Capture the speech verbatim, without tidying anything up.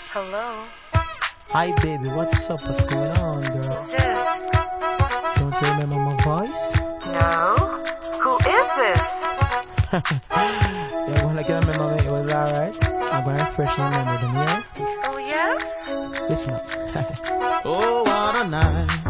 Hello? Hi baby, what's up? What's going on, girl? Who's this? Don't you remember my voice? No? Who is this? Yeah, well, I can remember me. It was alright. I'm going to refresh your memory, then, yeah? Oh, yes? Listen up. Oh, what a night.